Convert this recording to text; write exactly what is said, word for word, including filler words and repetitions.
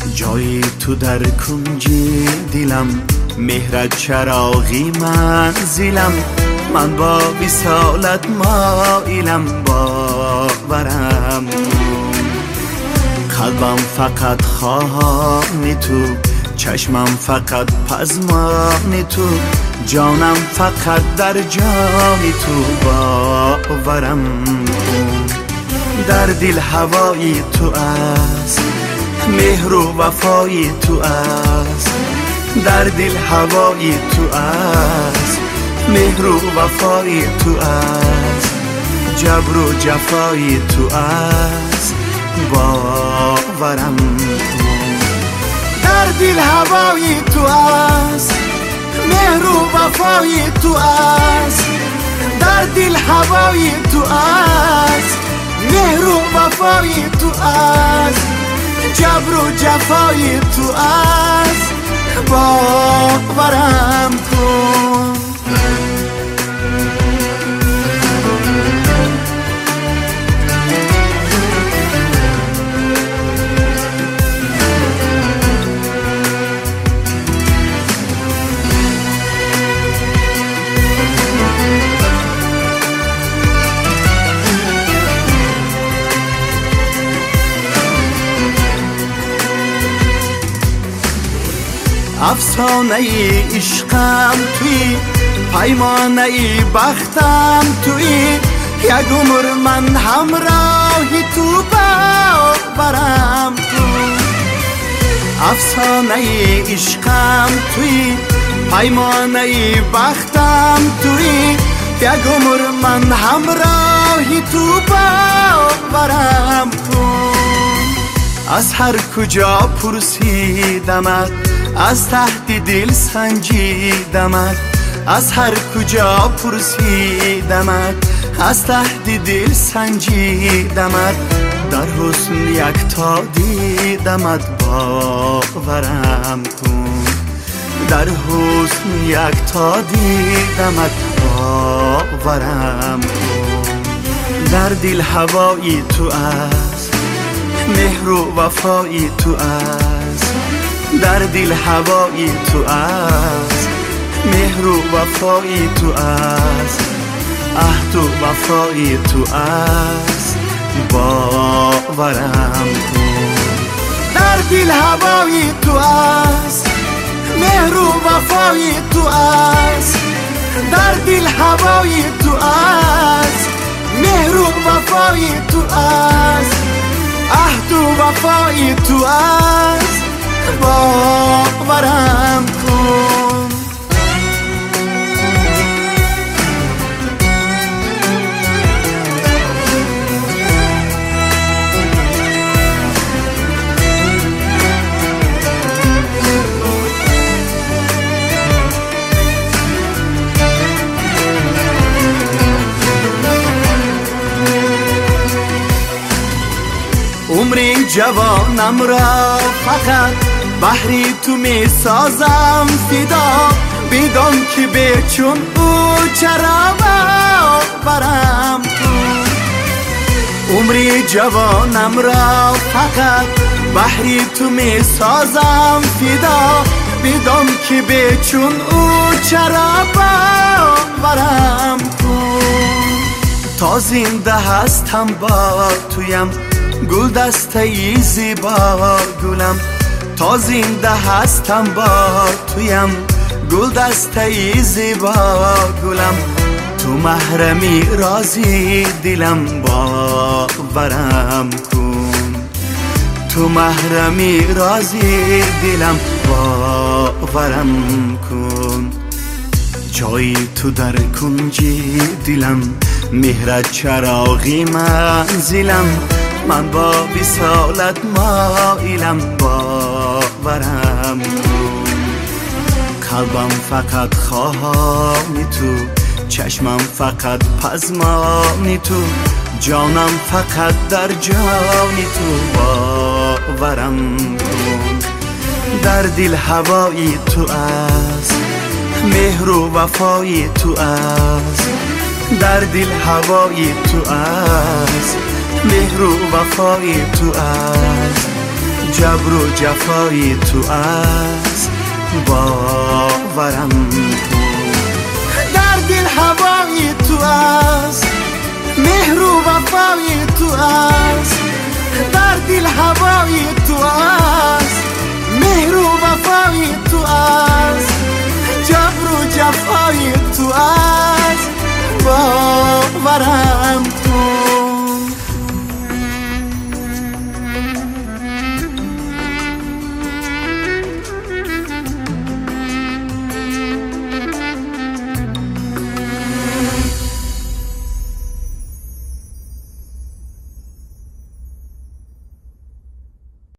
جایی تو در کنج دلم، مهرت چراغی منزلم. من با وصالت مایلم، باورم کن. قلبم فقط خواهان تو، چشمم فقط پزمان تو، جانم فقط در جان تو، باورم کن. در دل هوای تو است، مهر و وفای تو است. در دل هوای تو است، مهر و وفای تو است. جبر و جفای تو است، باورم کن. در دل هوای تو است، مهر و وفای تو است. در دل هوای تو است، مهر و وفای تو است. جبر و جفای تو است، باورم کن. افسانه ای عشقم توی، پیمانه ای بختم توی. یک عمر من همراهی تو، باورم کن. افسانه ای عشقم توی، پیمانه ای بختم توی. یک عمر من همراهی تو، باورم کن. از هر کجا پرسیدمت، از تحت دل سنجیدمت. از هر کجا پرسیدمت، از تحت دل سنجیدمت. در حسن یکتا دیدمت، باورم کن. در حسن یکتا دیدمت، باورم کن. در دل هوای تو است، مهر و وفای تو است. در دل هوای تو است، مهر و وفای تو است. عهد و وفای تو است، باورم کن. در دل هوای تو است، مهر و وفای تو است. در دل هوای تو است، مهر و وفای تو است. عهد و وفای تو است، باورم کن. عمر جوانم را فقط بحری تو می سازم فدا. بدان که به چون او چرا باورم کن. عمر جوانم را فقط بحری تو می سازم فدا. بدان که به چون او چرا باورم کن. تا زنده هستم با تویم، گل دسته ای زیبا گلم. تا زنده هستم با تویم، گل دسته ای زیبا گلم. تو محرمی رازی دلم، باورم کن. تو محرمی رازی دلم، باورم کن. جایی تو در کنج دلم، مهرت چراغی منزلم. من با وصالت مایلم، باورم کن. قلبم فقط خواهان تو، چشمم فقط پزمان تو، جانم فقط در جان تو، باورم کن. در دل هوای تو است، مهر و وفای تو است. در دل هوای تو است، مهر و وفای تو است. جبر و جفای تو از باورم بود، در دل هوای تو از مهر و وفای تو از، در دل هوای تو